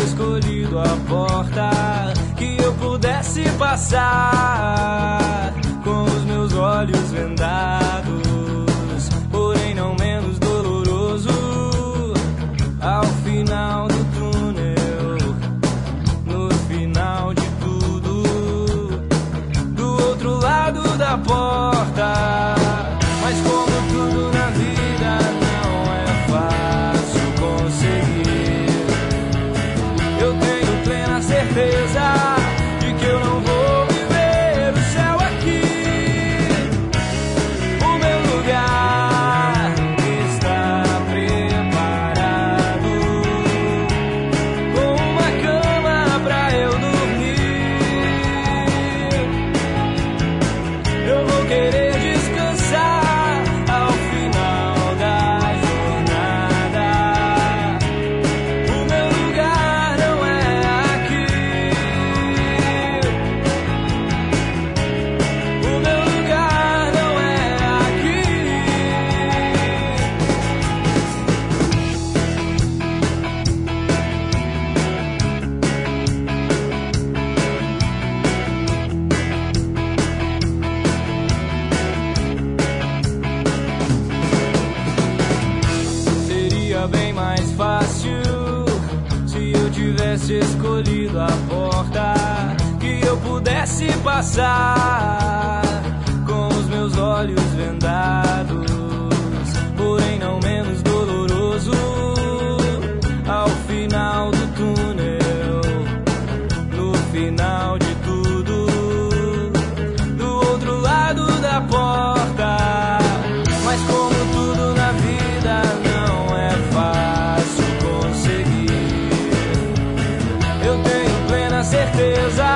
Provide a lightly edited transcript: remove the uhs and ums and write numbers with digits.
escolhido a porta que eu pudesse passar com os meus olhos vendados, porém não menos doloroso ao final do túnel, no final de tudo, do outro lado da porta. Mas como tudo na vida não é fácil conseguir, eu tenho plena certeza de que eu não vou viver o céu aqui. O meu lugar está preparado, com uma cama pra eu dormir. Eu vou querer descansar ao final da jornada. O meu lugar não é aqui. O meu lugar não é aqui. Seria bem mais fácil se eu tivesse escolhido a porta que eu pudesse passar com os meus olhos vendados, porém não menos doloroso ao final do túnel, no final de tudo, do outro lado da porta. Mas como tudo na vida não é fácil conseguir, eu tenho plena certeza